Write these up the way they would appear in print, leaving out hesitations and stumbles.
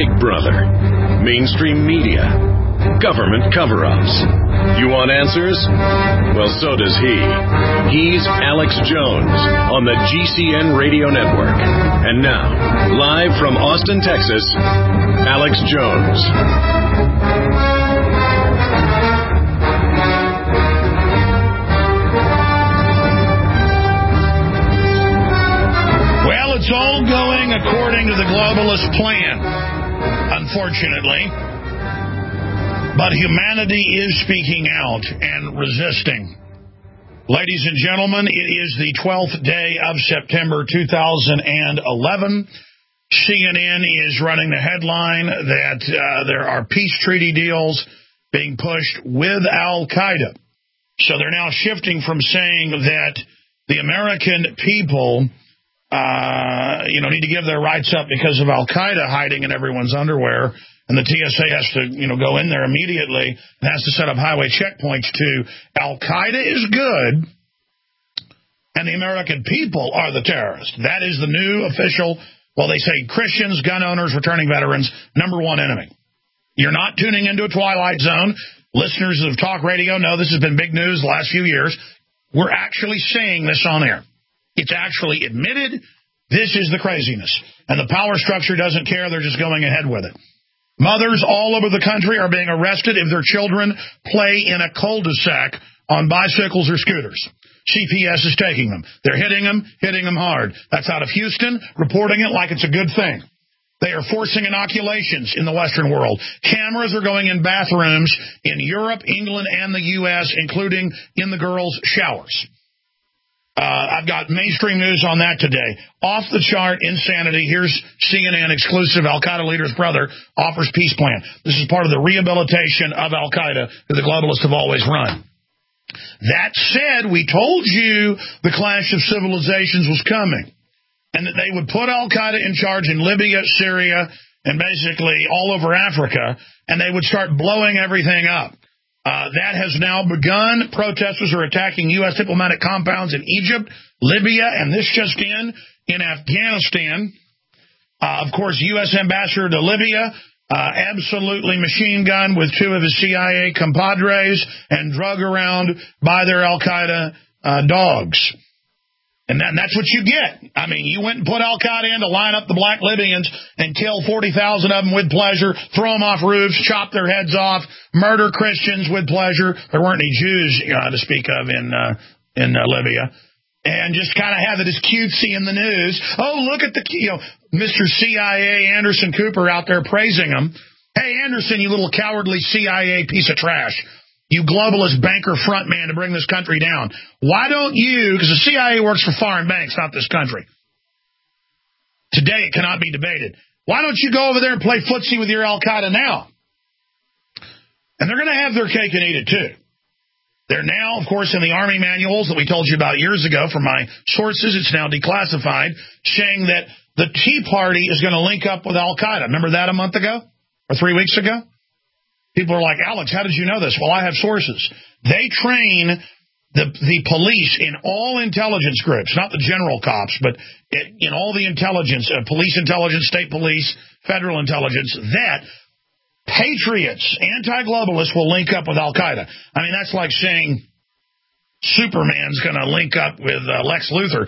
Big Brother, mainstream media, government cover-ups. You want answers? Well, so does he. He's Alex Jones on the GCN Radio Network. And now, live from Austin, Texas, Alex Jones. Well, it's all going according to the globalist plan, unfortunately. But humanity is speaking out and resisting. Ladies and gentlemen, it is the 12th day of September 2011. CNN is running the headline that there are peace treaty deals being pushed with Al-Qaeda. So they're now shifting from saying that the American people need to give their rights up because of Al-Qaeda hiding in everyone's underwear, and the TSA has to, go in there immediately and has to set up highway checkpoints to Al-Qaeda is good, and the American people are the terrorists. That is the new official, they say Christians, gun owners, returning veterans, number one enemy. You're not tuning into a Twilight Zone. Listeners of talk radio know this has been big news the last few years. We're actually saying this on air. It's actually admitted. This is the craziness. And the power structure doesn't care. They're just going ahead with it. Mothers all over the country are being arrested if their children play in a cul-de-sac on bicycles or scooters. CPS is taking them. They're hitting them hard. That's out of Houston, reporting it like it's a good thing. They are forcing inoculations in the Western world. Cameras are going in bathrooms in Europe, England, and the U.S., including in the girls' showers. I've got mainstream news on that today. Off the chart insanity. Here's CNN exclusive. Al-Qaeda leader's brother offers peace plan. This is part of the rehabilitation of Al-Qaeda that the globalists have always run. That said, we told you the clash of civilizations was coming and that they would put Al-Qaeda in charge in Libya, Syria, and basically all over Africa, and they would start blowing everything up. That has now begun. Protesters are attacking U.S. diplomatic compounds in Egypt, Libya, and this just in Afghanistan. Of course, U.S. ambassador to Libya, absolutely machine gun with two of his CIA compadres and drug around by their Al-Qaeda dogs. And that's what you get. I mean, you went and put Al-Qaeda in to line up the black Libyans and kill 40,000 of them with pleasure, throw them off roofs, chop their heads off, murder Christians with pleasure. There weren't any Jews to speak of in Libya. And just kind of have it as cutesy in the news. Oh, look at the, Mr. CIA Anderson Cooper out there praising them. Hey, Anderson, you little cowardly CIA piece of trash. You globalist banker front man to bring this country down. Why don't you, because the CIA works for foreign banks, not this country. Today it cannot be debated. Why don't you go over there and play footsie with your Al-Qaeda now? And they're going to have their cake and eat it too. They're now, of course, in the Army manuals that we told you about years ago from my sources. It's now declassified, saying that the Tea Party is going to link up with Al-Qaeda. Remember that a month ago or 3 weeks ago? People are like, Alex, how did you know this? Well, I have sources. They train the police in all intelligence groups, not the general cops, but in all the intelligence, police intelligence, state police, federal intelligence, that patriots, anti-globalists will link up with Al-Qaeda. I mean, that's like saying Superman's going to link up with Lex Luthor.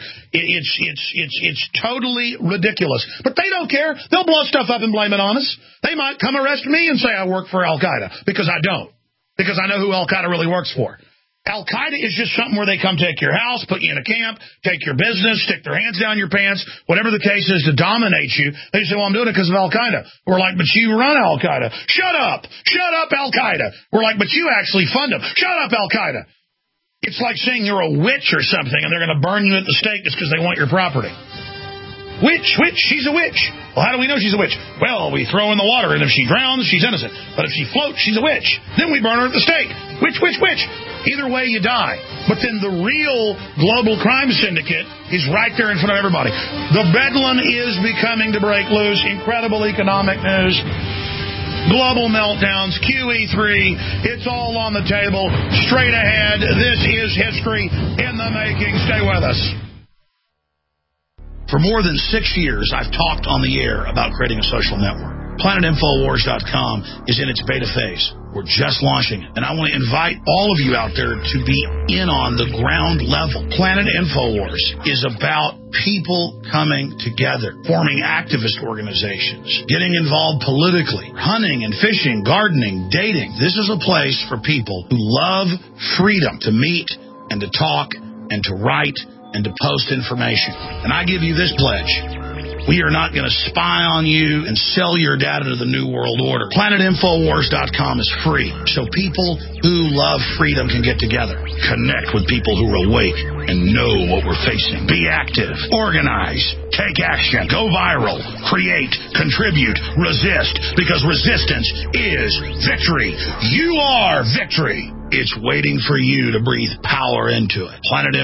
It's totally ridiculous. But they don't care. They'll blow stuff up and blame it on us. They might come arrest me and say I work for Al-Qaeda, because I don't. Because I know who Al-Qaeda really works for. Al-Qaeda is just something where they come take your house, put you in a camp, take your business, stick their hands down your pants, whatever the case is, to dominate you. They say, well, I'm doing it because of Al-Qaeda. We're like, but you run Al-Qaeda. Shut up. Shut up, Al-Qaeda. We're like, but you actually fund them. Shut up, Al-Qaeda. It's like saying you're a witch or something and they're going to burn you at the stake just because they want your property. Witch, she's a witch. Well, how do we know she's a witch? Well, we throw in the water, and if she drowns, she's innocent. But if she floats, she's a witch. Then we burn her at the stake. Witch. Either way, you die. But then the real global crime syndicate is right there in front of everybody. The bedlam is beginning to break loose. Incredible economic news. Global meltdowns, QE3, it's all on the table. Straight ahead, this is history in the making. Stay with us. For more than 6 years, I've talked on the air about creating a social network. PlanetInfoWars.com is in its beta phase. We're just launching it, and I want to invite all of you out there to be in on the ground level. Planet InfoWars is about people coming together, forming activist organizations, getting involved politically, hunting and fishing, gardening, dating. This is a place for people who love freedom to meet and to talk and to write and to post information. And I give you this pledge. We are not going to spy on you and sell your data to the New World Order. PlanetInfoWars.com is free, so people who love freedom can get together, connect with people who are awake and know what we're facing. Be active, organize, take action, go viral, create, contribute, resist, because resistance is victory. You are victory. It's waiting for you to breathe power into it.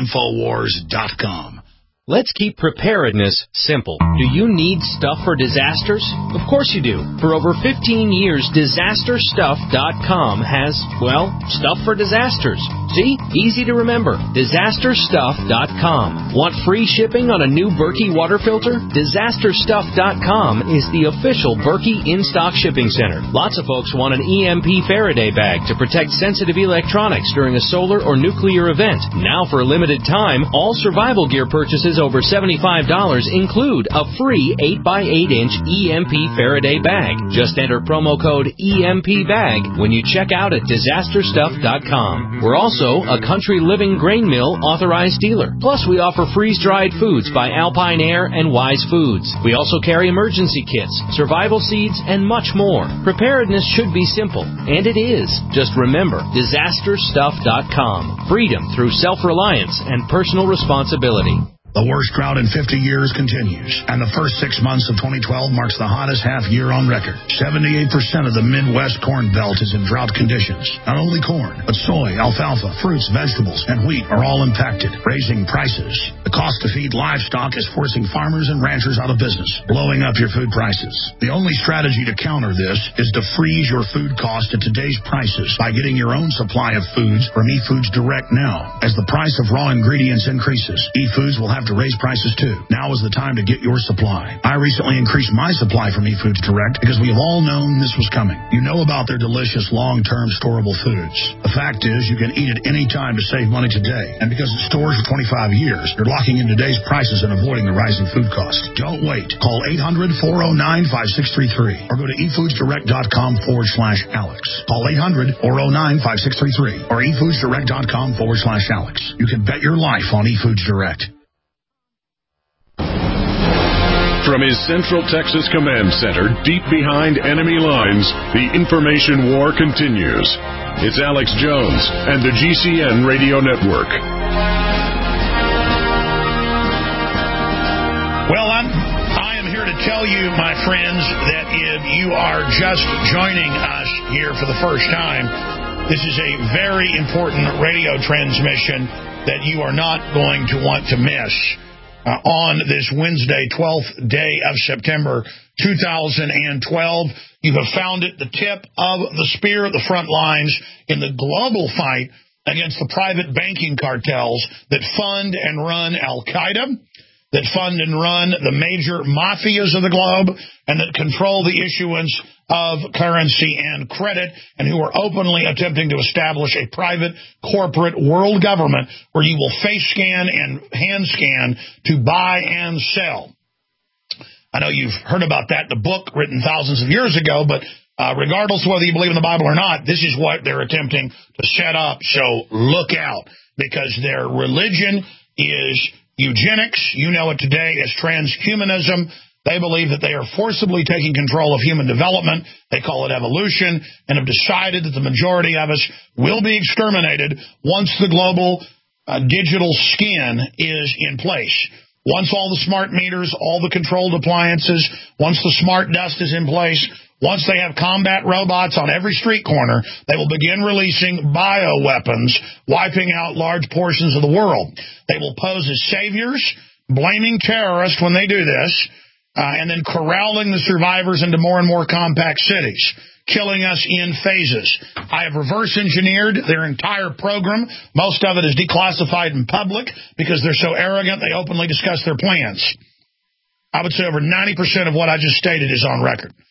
PlanetInfoWars.com. Let's keep preparedness simple. Do you need stuff for disasters? Of course you do. For over 15 years, DisasterStuff.com has, well, stuff for disasters. See? Easy to remember. DisasterStuff.com. Want free shipping on a new Berkey water filter? DisasterStuff.com is the official Berkey in-stock shipping center. Lots of folks want an EMP Faraday bag to protect sensitive electronics during a solar or nuclear event. Now, for a limited time, all survival gear purchases over $75 include a free 8x8-inch EMP Faraday bag. Just enter promo code EMPBAG when you check out at DisasterStuff.com. We're also a Country Living Grain Mill authorized dealer. Plus, we offer freeze-dried foods by Alpine Air and Wise Foods. We also carry emergency kits, survival seeds, and much more. Preparedness should be simple, and it is. Just remember, DisasterStuff.com. Freedom through self-reliance and personal responsibility. The worst drought in 50 years continues, and the first 6 months of 2012 marks the hottest half year on record. 78% of the Midwest Corn Belt is in drought conditions. Not only corn, but soy, alfalfa, fruits, vegetables, and wheat are all impacted, raising prices. The cost to feed livestock is forcing farmers and ranchers out of business, blowing up your food prices. The only strategy to counter this is to freeze your food cost at today's prices by getting your own supply of foods from eFoods Direct now. As the price of raw ingredients increases, eFoods will have to raise prices too. Now is the time to get your supply. I recently increased my supply from eFoods Direct because we have all known this was coming. You know about their delicious long-term storable foods. The fact is you can eat it any time to save money today. And because it stores for 25 years, you're locking in today's prices and avoiding the rising food cost. Don't wait. Call 800-409-5633 or go to efoodsdirect.com/Alex. Call 800-409-5633 or efoodsdirect.com/Alex. You can bet your life on eFoods Direct. From his Central Texas Command Center, deep behind enemy lines, the information war continues. It's Alex Jones and the GCN Radio Network. Well, I am here to tell you, my friends, that if you are just joining us here for the first time, this is a very important radio transmission that you are not going to want to miss. On this Wednesday, 12th day of September 2012. You have found it the tip of the spear at the front lines in the global fight against the private banking cartels that fund and run Al-Qaeda, that fund and run the major mafias of the globe, and that control the issuance of currency and credit, and who are openly attempting to establish a private corporate world government where you will face scan and hand scan to buy and sell. I know you've heard about that in a book written thousands of years ago, but regardless of whether you believe in the Bible or not, this is what they're attempting to set up. So look out, because their religion is eugenics. You know it today as transhumanism. They believe that they are forcibly taking control of human development. They call it evolution, and have decided that the majority of us will be exterminated once the global digital skin is in place. Once all the smart meters, all the controlled appliances, once the smart dust is in place, once they have combat robots on every street corner, they will begin releasing bioweapons, wiping out large portions of the world. They will pose as saviors, blaming terrorists when they do this, and then corralling the survivors into more and more compact cities, killing us in phases. I have reverse engineered their entire program. Most of it is declassified in public because they're so arrogant they openly discuss their plans. I would say over 90% of what I just stated is on record.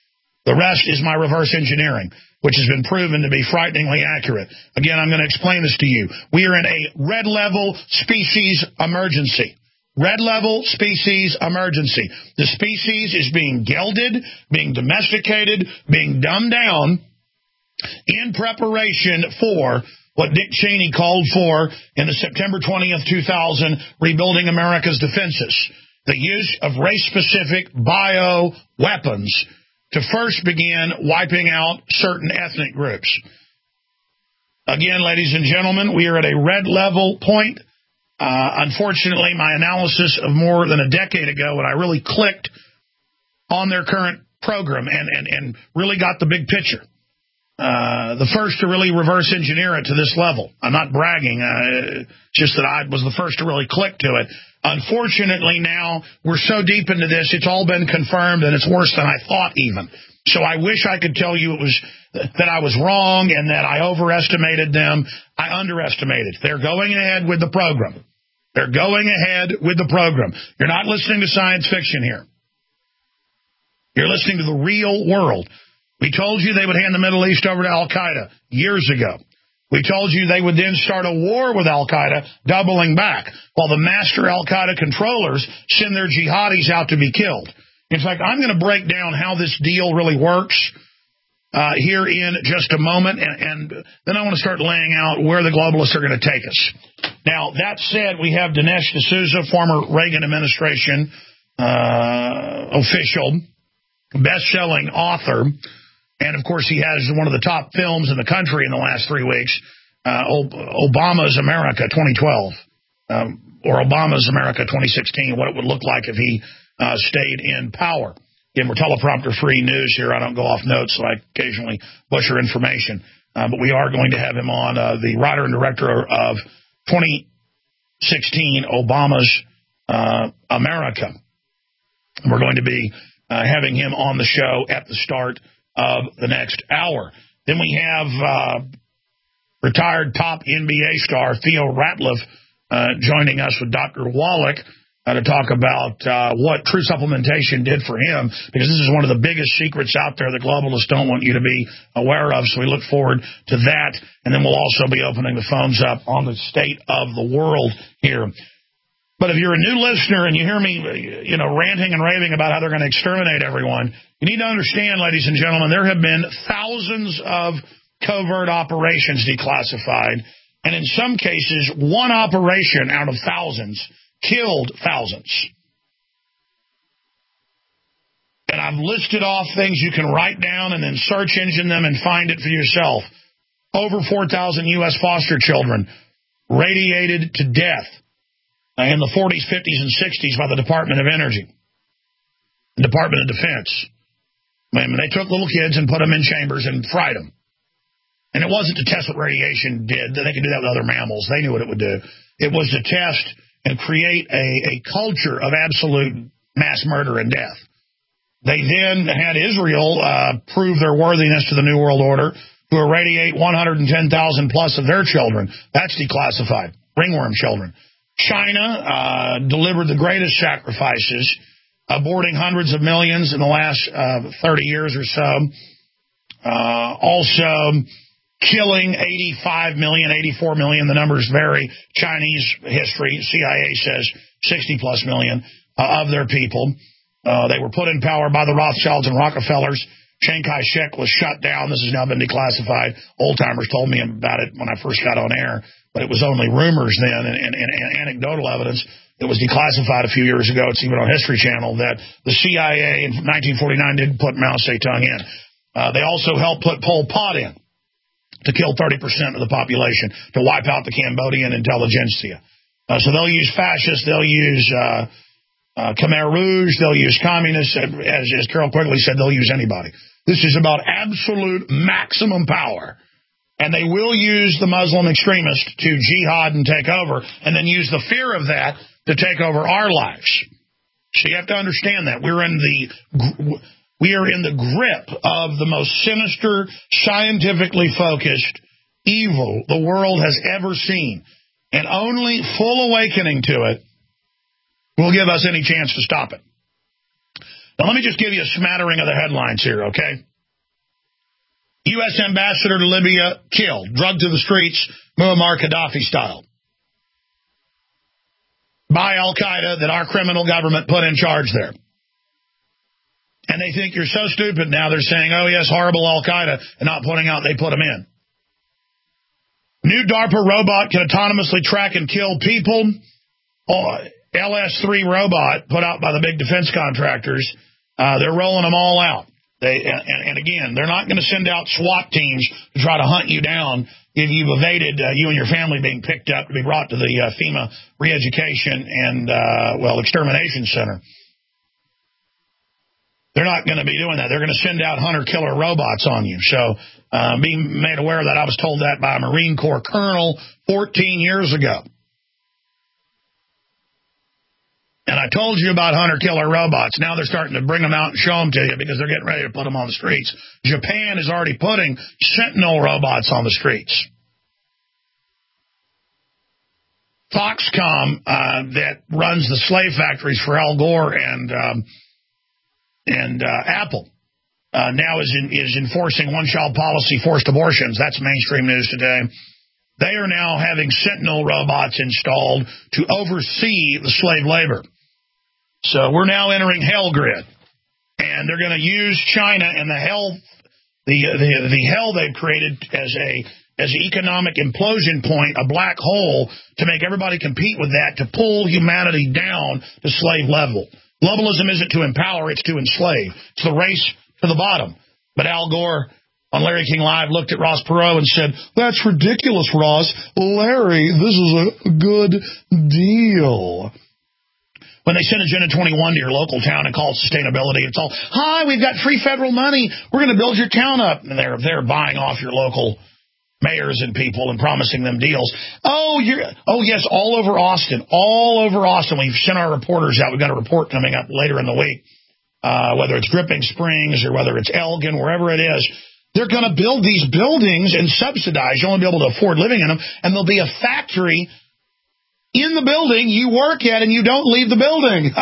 The rest is my reverse engineering, which has been proven to be frighteningly accurate. Again, I'm going to explain this to you. We are in a red level species emergency. Red level species emergency. The species is being gelded, being domesticated, being dumbed down in preparation for what Dick Cheney called for in the September 20th, 2000 Rebuilding America's Defenses. The use of race-specific bioweapons to first begin wiping out certain ethnic groups. Again, ladies and gentlemen, we are at a red level point. Unfortunately, my analysis of more than a decade ago, when I really clicked on their current program and really got the big picture, the first to really reverse engineer it to this level. I'm not bragging, just that I was the first to really click to it. Unfortunately, now we're so deep into this, it's all been confirmed, and it's worse than I thought even. So I wish I could tell you that I was wrong and that I overestimated them. I underestimated. They're going ahead with the program. They're going ahead with the program. You're not listening to science fiction here. You're listening to the real world. We told you they would hand the Middle East over to Al-Qaeda years ago. We told you they would then start a war with Al-Qaeda, doubling back, while the master Al-Qaeda controllers send their jihadis out to be killed. In fact, I'm going to break down how this deal really works here in just a moment, and then I want to start laying out where the globalists are going to take us. Now, that said, we have Dinesh D'Souza, former Reagan administration official, best-selling author, and, of course, he has one of the top films in the country in the last 3 weeks, Obama's America 2012, or Obama's America 2016, what it would look like if he stayed in power. Again, we're teleprompter-free news here. I don't go off notes, so I occasionally butcher information. But we are going to have him on, the writer and director of 2016, Obama's America. We're going to be having him on the show at the start of the next hour. Then we have retired top NBA star Theo Ratliff joining us with Dr. Wallach to talk about what true supplementation did for him, because this is one of the biggest secrets out there that globalists don't want you to be aware of, so we look forward to that. And then we'll also be opening the phones up on the state of the world here. But if you're a new listener and you hear me, ranting and raving about how they're going to exterminate everyone, you need to understand, ladies and gentlemen, there have been thousands of covert operations declassified, and in some cases, one operation out of thousands killed thousands. And I've listed off things you can write down and then search engine them and find it for yourself. Over 4,000 U.S. foster children radiated to death in the 40s, 50s, and 60s by the Department of Energy, the Department of Defense. I mean, they took little kids and put them in chambers and fried them. And it wasn't to test what radiation did. They could do that with other mammals. They knew what it would do. It was to test and create a culture of absolute mass murder and death. They then had Israel prove their worthiness to the New World Order, who irradiate 110,000 plus of their children. That's declassified. Ringworm children. China delivered the greatest sacrifices, aborting hundreds of millions in the last 30 years or so. Also killing 85 million, 84 million, the numbers vary. Chinese history, CIA says 60-plus million of their people. They were put in power by the Rothschilds and Rockefellers. Chiang Kai-shek was shut down. This has now been declassified. Old-timers told me about it when I first got on air, but it was only rumors then and anecdotal evidence. It was declassified a few years ago. It's even on History Channel that the CIA in 1949 didn't put Mao Zedong in. They also helped put Pol Pot in to kill 30% of the population, to wipe out the Cambodian intelligentsia. So they'll use fascists, they'll use Khmer Rouge, they'll use communists, as Carol Quigley said, they'll use anybody. This is about absolute maximum power. And they will use the Muslim extremists to jihad and take over, and then use the fear of that to take over our lives. So you have to understand that. We are in the grip of the most sinister, scientifically focused evil the world has ever seen. And only full awakening to it will give us any chance to stop it. Now, let me just give you a smattering of the headlines here, okay? U.S. ambassador to Libya killed, drugged to the streets, Muammar Gaddafi style, by al-Qaeda that our criminal government put in charge there. And they think you're so stupid now, they're saying, oh, yes, horrible al-Qaeda, and not pointing out they put them in. New DARPA robot can autonomously track and kill people. LS-3 robot put out by the big defense contractors. They're rolling them all out. And again, they're not going to send out SWAT teams to try to hunt you down if you've evaded you and your family being picked up to be brought to the FEMA Re-Education and, Extermination Center. They're not going to be doing that. They're going to send out hunter-killer robots on you. So being made aware of that, I was told that by a Marine Corps colonel 14 years ago. And I told you about hunter-killer robots. Now they're starting to bring them out and show them to you because they're getting ready to put them on the streets. Japan is already putting Sentinel robots on the streets. Foxconn, that runs the slave factories for Al Gore and Apple, now is enforcing one-child policy, forced abortions. That's mainstream news today. They are now having Sentinel robots installed to oversee the slave labor. So we're now entering hell grid, and they're going to use China and the hell they've created as an economic implosion point, a black hole, to make everybody compete with that, to pull humanity down to slave level. Globalism isn't to empower, it's to enslave. It's the race to the bottom. But Al Gore on Larry King Live looked at Ross Perot and said, that's ridiculous, Ross. Larry, this is a good deal. When they send Agenda 21 to your local town and call it sustainability, it's all, hi, we've got free federal money. We're going to build your town up. And they're buying off your local mayors and people and promising them deals. Oh, yes, all over Austin. All over Austin. We've sent our reporters out. We've got a report coming up later in the week, whether it's Dripping Springs or whether it's Elgin, wherever it is. They're going to build these buildings and subsidize. You'll only be able to afford living in them. And there'll be a factory in the building you work at, and you don't leave the building.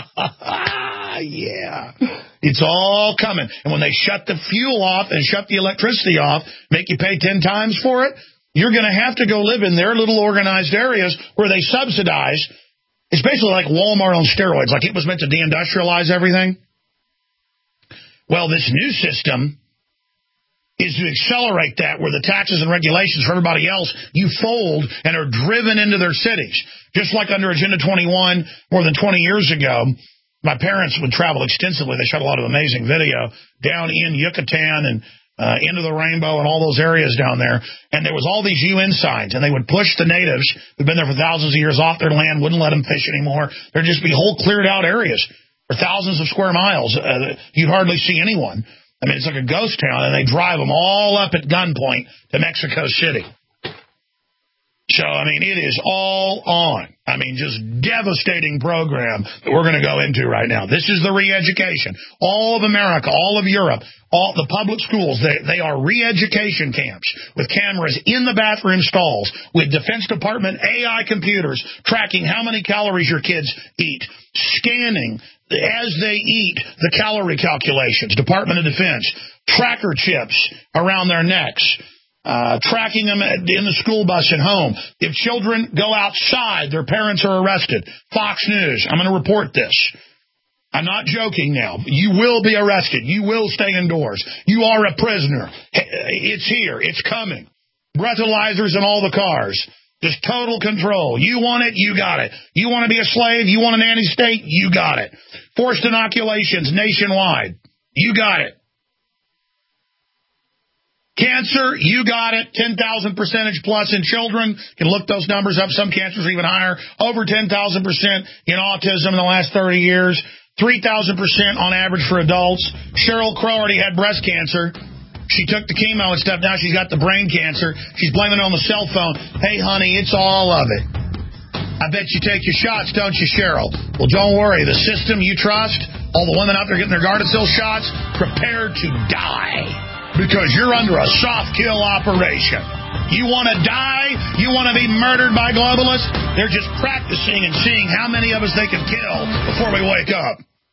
Yeah. It's all coming. And when they shut the fuel off and shut the electricity off, make you pay 10 times for it, you're going to have to go live in their little organized areas where they subsidize. It's basically like Walmart on steroids, like it was meant to deindustrialize everything. Well, this new system is to accelerate that, where the taxes and regulations for everybody else you fold and are driven into their cities. Just like under Agenda 21 more than 20 years ago, my parents would travel extensively. They shot a lot of amazing video down in Yucatan and into the Rainbow and all those areas down there. And there was all these UN signs, and they would push the natives who'd been there for thousands of years off their land, wouldn't let them fish anymore. There'd just be whole cleared out areas for thousands of square miles. You'd hardly see anyone. I mean, it's like a ghost town, and they drive them all up at gunpoint to Mexico City. So, I mean, it is all on. I mean, just devastating program that we're going to go into right now. This is the re-education. All of America, all of Europe, all the public schools, they are re-education camps with cameras in the bathroom stalls, with Defense Department AI computers tracking how many calories your kids eat, scanning as they eat the calorie calculations, Department of Defense, tracker chips around their necks, tracking them in the school bus and home. If children go outside, their parents are arrested. Fox News, I'm going to report this. I'm not joking now. You will be arrested. You will stay indoors. You are a prisoner. It's here. It's coming. Breathalyzers in all the cars. Just total control. You want it, you got it. You want to be a slave, you want a nanny state, you got it. Forced inoculations nationwide, you got it. Cancer, you got it. 10,000% plus in children. You can look those numbers up. Some cancers are even higher. Over 10,000% in autism in the last 30 years. 3,000% on average for adults. Sheryl Crow already had breast cancer. She took the chemo and stuff. Now she's got the brain cancer. She's blaming it on the cell phone. Hey, honey, it's all of it. I bet you take your shots, don't you, Cheryl? Well, don't worry. The system you trust, all the women out there getting their Gardasil shots, prepare to die. Because you're under a soft kill operation. You want to die? You want to be murdered by globalists? They're just practicing and seeing how many of us they can kill before we wake up.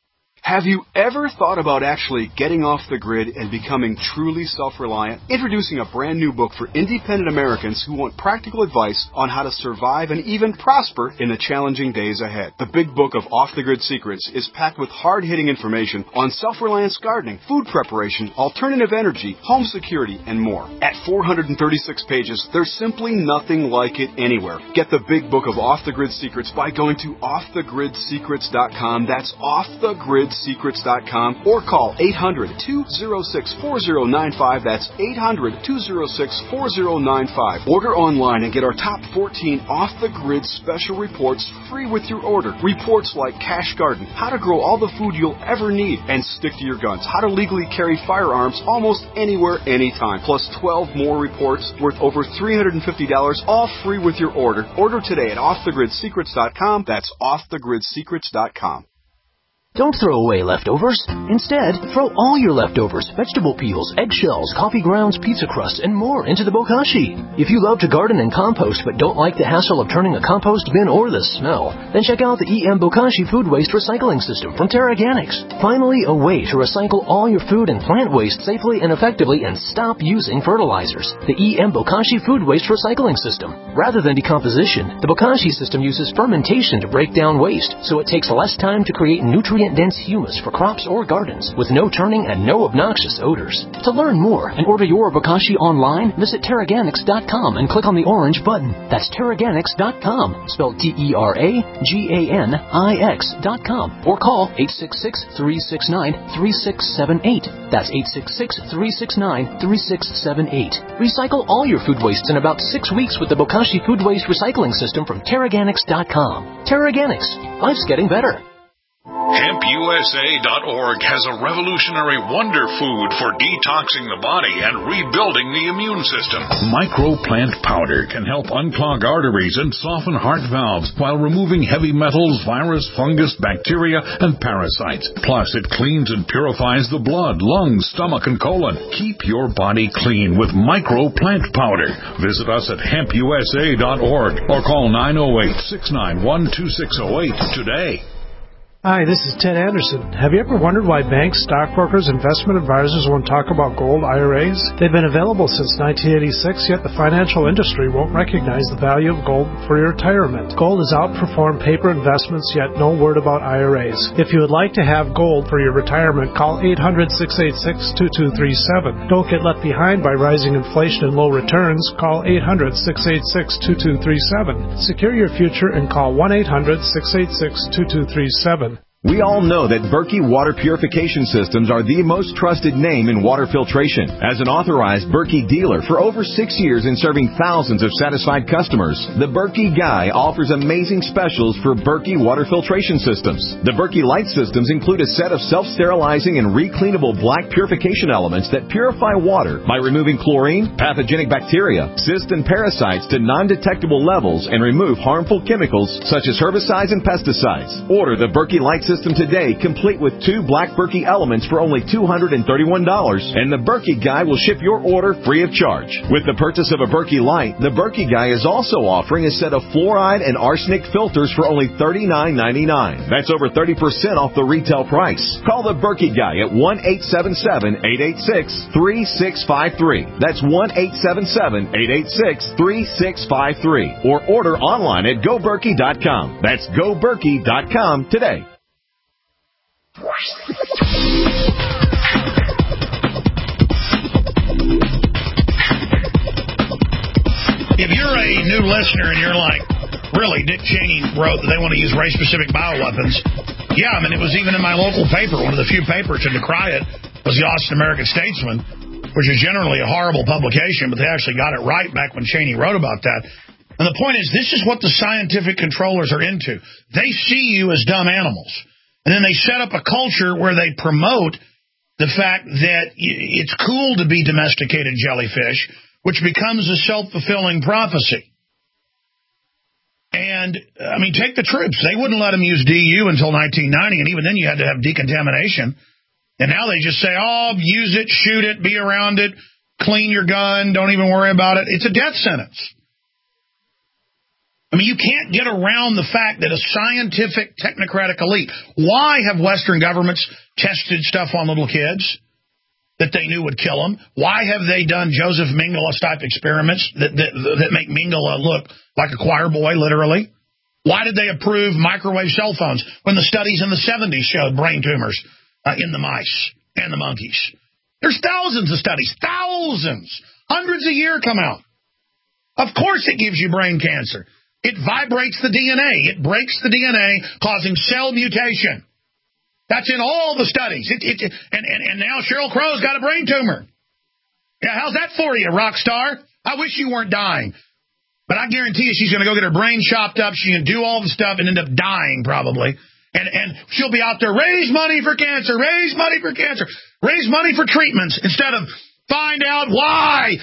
Have you ever thought about actually getting off the grid and becoming truly self-reliant? Introducing a brand new book for independent Americans who want practical advice on how to survive and even prosper in the challenging days ahead. The Big Book of Off the Grid Secrets is packed with hard-hitting information on self-reliance gardening, food preparation, alternative energy, home security, and more. At 436 pages, there's simply nothing like it anywhere. Get the Big Book of Off the Grid Secrets by going to offthegridsecrets.com. That's offthegridsecrets.com, or call 800-206-4095. That's 800-206-4095. Order online and get our top 14 off-the-grid special reports free with your order. Reports like Cash Garden, how to grow all the food you'll ever need, and Stick to Your Guns, how to legally carry firearms almost anywhere, anytime. Plus 12 more reports worth over $350, all free with your order. Order today at offthegridsecrets.com. That's offthegridsecrets.com. Don't throw away leftovers. Instead, throw all your leftovers, vegetable peels, eggshells, coffee grounds, pizza crusts, and more into the bokashi. If you love to garden and compost but don't like the hassle of turning a compost bin or the smell, then check out the EM Bokashi Food Waste Recycling System from Terraganics. Finally, a way to recycle all your food and plant waste safely and effectively and stop using fertilizers. The EM Bokashi Food Waste Recycling System. Rather than decomposition, the Bokashi system uses fermentation to break down waste, so it takes less time to create nutrient-dense humus for crops or gardens, with no turning and no obnoxious odors. To learn more and order your Bokashi online, visit Terraganics.com and click on the orange button. That's Terraganics.com, spelled Terraganix.com, or call 866-369-3678. That's 866-369-3678. Recycle all your food wastes in about 6 weeks with the Bokashi Food Waste Recycling System from Terraganics.com. Terraganics. Life's getting better. HempUSA.org has a revolutionary wonder food for detoxing the body and rebuilding the immune system. Microplant powder can help unclog arteries and soften heart valves while removing heavy metals, virus, fungus, bacteria, and parasites. Plus, it cleans and purifies the blood, lungs, stomach, and colon. Keep your body clean with Microplant powder. Visit us at HempUSA.org or call 908-691-2608 today. Hi, this is Ted Anderson. Have you ever wondered why banks, stockbrokers, investment advisors won't talk about gold IRAs? They've been available since 1986, yet the financial industry won't recognize the value of gold for your retirement. Gold has outperformed paper investments, yet no word about IRAs. If you would like to have gold for your retirement, call 800-686-2237. Don't get left behind by rising inflation and low returns. Call 800-686-2237. Secure your future and call 1-800-686-2237. We all know that Berkey Water Purification Systems are the most trusted name in water filtration. As an authorized Berkey dealer for over 6 years and serving thousands of satisfied customers, the Berkey Guy offers amazing specials for Berkey Water Filtration Systems. The Berkey Light Systems include a set of self-sterilizing and recleanable black purification elements that purify water by removing chlorine, pathogenic bacteria, cysts, and parasites to non-detectable levels and remove harmful chemicals such as herbicides and pesticides. Order the Berkey Light System today, complete with 2 black Berkey elements for only $231, and the Berkey Guy will ship your order free of charge. With the purchase of a Berkey Light, the Berkey Guy is also offering a set of fluoride and arsenic filters for only $39.99. That's over 30% off the retail price. Call the Berkey Guy at 1-877-886-3653. That's 1-877-886-3653. Or order online at GoBerkey.com. That's GoBerkey.com today. If you're a new listener and you're like, really, Dick Cheney wrote that they want to use race-specific bioweapons, yeah, I mean, it was even in my local paper. One of the few papers to decry it was the Austin American-Statesman, which is generally a horrible publication, but they actually got it right back when Cheney wrote about that. And the point is, this is what the scientific controllers are into. They see you as dumb animals. And then they set up a culture where they promote the fact that it's cool to be domesticated jellyfish, which becomes a self-fulfilling prophecy. And, I mean, take the troops. They wouldn't let them use DU until 1990, and even then you had to have decontamination. And now they just say, oh, use it, shoot it, be around it, clean your gun, don't even worry about it. It's a death sentence. I mean, you can't get around the fact that a scientific technocratic elite, why have Western governments tested stuff on little kids that they knew would kill them? Why have they done Joseph Mengele-type experiments that make Mengele look like a choir boy, literally? Why did they approve microwave cell phones when the studies in the 70s showed brain tumors in the mice and the monkeys? There's thousands of studies, thousands, hundreds a year come out. Of course it gives you brain cancer. It vibrates the DNA. It breaks the DNA, causing cell mutation. That's in all the studies. And now Sheryl Crow's got a brain tumor. Yeah, how's that for you, rock star? I wish you weren't dying. But I guarantee you she's going to go get her brain chopped up. She's going to do all the stuff and end up dying probably. And she'll be out there, raise money for cancer, raise money for cancer, raise money for treatments instead of find out why.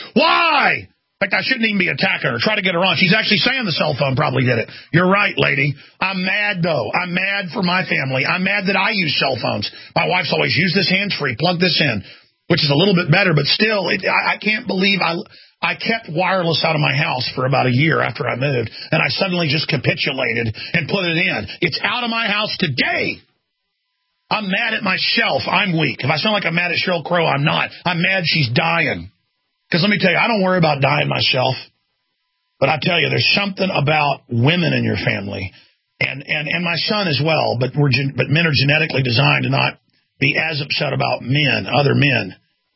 In fact, I shouldn't even be attacking her. Try to get her on. She's actually saying the cell phone probably did it. You're right, lady. I'm mad, though. I'm mad for my family. I'm mad that I use cell phones. My wife's always, use this hands-free, plug this in, which is a little bit better, but still, I can't believe I kept wireless out of my house for about a year after I moved, and I suddenly just capitulated and put it in. It's out of my house today. I'm mad at myself. I'm weak. If I sound like I'm mad at Sheryl Crow, I'm not. I'm mad she's dying. Because let me tell you, I don't worry about dying myself. But I tell you, there's something about women in your family, and my son as well, but men are genetically designed to not be as upset about other men.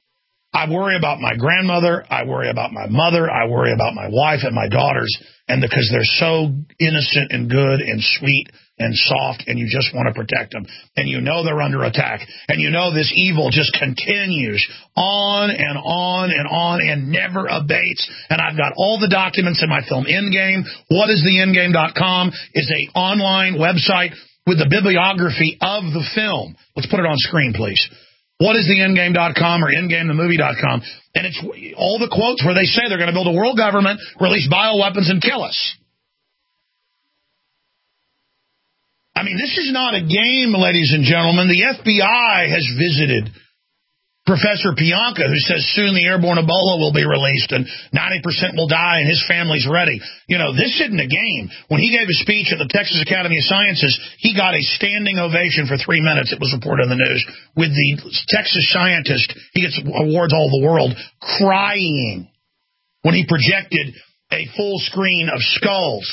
I worry about my grandmother, I worry about my mother, I worry about my wife and my daughters, and because they're so innocent and good and sweet and soft, and you just want to protect them, and you know they're under attack, and you know this evil just continues on and on and on and never abates, and I've got all the documents in my film Endgame. WhatIsTheEndgame.com is an online website with the bibliography of the film. Let's put it on screen, please. WhatIsTheEndgame.com or EndgameTheMovie.com, and it's all the quotes where they say they're going to build a world government, release bioweapons, and kill us. I mean, this is not a game, ladies and gentlemen. The FBI has visited Professor Pianka, who says soon the airborne Ebola will be released and 90% will die and his family's ready. You know, this isn't a game. When he gave a speech at the Texas Academy of Sciences, he got a standing ovation for 3 minutes, it was reported in the news, with the Texas scientist, he gets awards all over the world, crying when he projected a full screen of skulls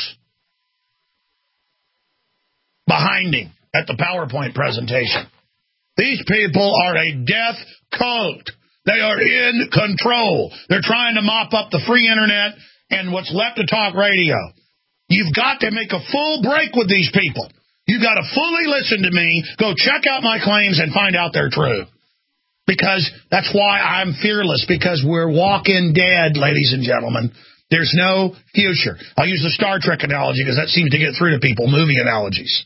behind him at the PowerPoint presentation. These people are a death cult. They are in control. They're trying to mop up the free internet and what's left of talk radio. You've got to make a full break with these people. You've got to fully listen to me, go check out my claims and find out they're true. Because that's why I'm fearless, because we're walking dead, ladies and gentlemen. There's no future. I'll use the Star Trek analogy because that seems to get through to people, movie analogies.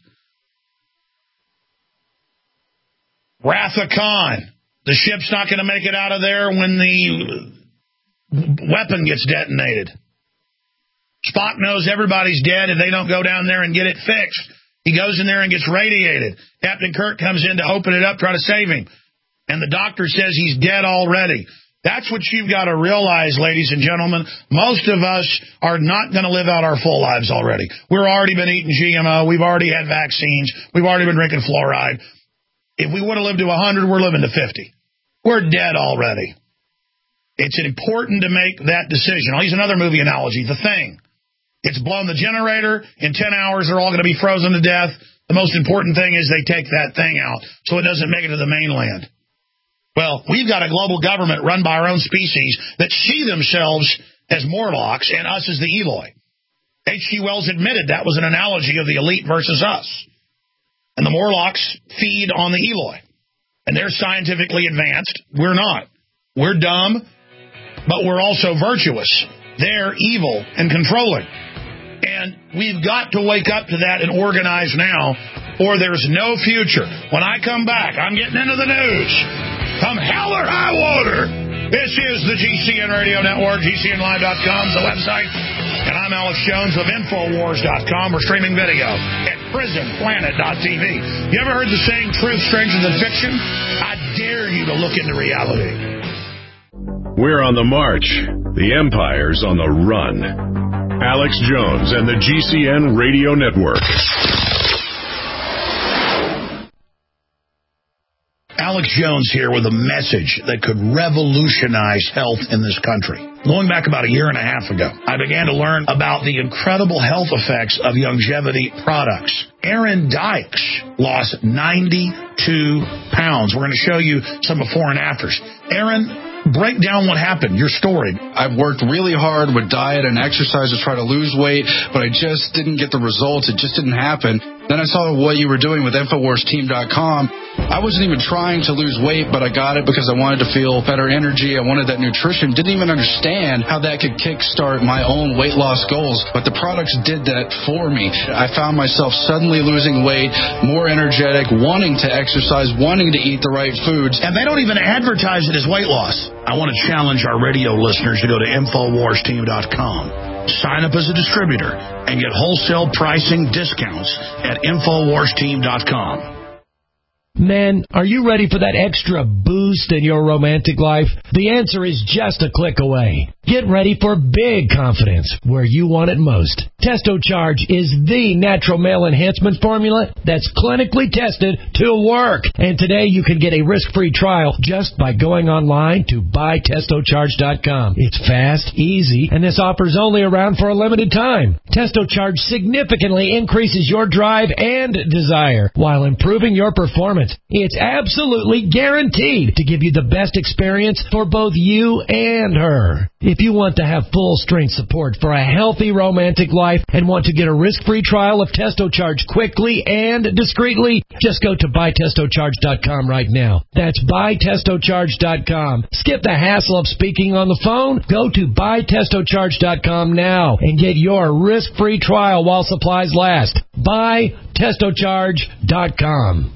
Wrath of Khan. The ship's not going to make it out of there when the weapon gets detonated. Spock knows everybody's dead and they don't go down there and get it fixed. He goes in there and gets radiated. Captain Kirk comes in to open it up, try to save him. And the doctor says he's dead already. That's what you've got to realize, ladies and gentlemen. Most of us are not going to live out our full lives already. We've already been eating GMO. We've already had vaccines. We've already been drinking fluoride. If we would have lived to 100, we're living to 50. We're dead already. It's important to make that decision. I'll use another movie analogy, The Thing. It's blown the generator. In 10 hours, they're all going to be frozen to death. The most important thing is they take that thing out so it doesn't make it to the mainland. Well, we've got a global government run by our own species that see themselves as Morlocks and us as the Eloi. H.G. Wells admitted that was an analogy of the elite versus us. And the Morlocks feed on the Eloi. And they're scientifically advanced. We're not. We're dumb, but we're also virtuous. They're evil and controlling. And we've got to wake up to that and organize now, or there's no future. When I come back, I'm getting into the news. Come hell or high water. This is the GCN Radio Network. GCNlive.com is the website. And I'm Alex Jones of Infowars.com. We're streaming video at PrisonPlanet.tv. You ever heard the saying, truth stranger than fiction? I dare you to look into reality. We're on the march. The Empire's on the run. Alex Jones and the GCN Radio Network. Alex Jones here with a message that could revolutionize health in this country. Going back about a year and a half ago, I began to learn about the incredible health effects of longevity products. Aaron Dykes lost 92 pounds. We're going to show you some before and afters. Aaron, break down what happened, your story. I've worked really hard with diet and exercise to try to lose weight, but I just didn't get the results. It just didn't happen. Then I saw what you were doing with InfoWarsTeam.com. I wasn't even trying to lose weight, but I got it because I wanted to feel better energy. I wanted that nutrition. Didn't even understand how that could kickstart my own weight loss goals, but the products did that for me. I found myself suddenly losing weight, more energetic, wanting to exercise, wanting to eat the right foods. And they don't even advertise it as weight loss. I want to challenge our radio listeners to go to InfoWarsTeam.com. Sign up as a distributor and get wholesale pricing discounts at InfoWarsTeam.com. Men, are you ready for that extra boost in your romantic life? The answer is just a click away. Get ready for big confidence where you want it most. TestoCharge is the natural male enhancement formula that's clinically tested to work. And today you can get a risk-free trial just by going online to buytestocharge.com. It's fast, easy, and this offer's only around for a limited time. TestoCharge significantly increases your drive and desire while improving your performance. It's absolutely guaranteed to give you the best experience for both you and her. If you want to have full strength support for a healthy romantic life and want to get a risk-free trial of TestoCharge quickly and discreetly, just go to buytestocharge.com right now. That's buytestocharge.com. Skip the hassle of speaking on the phone. Go to buytestocharge.com now and get your risk-free trial while supplies last. Buytestocharge.com.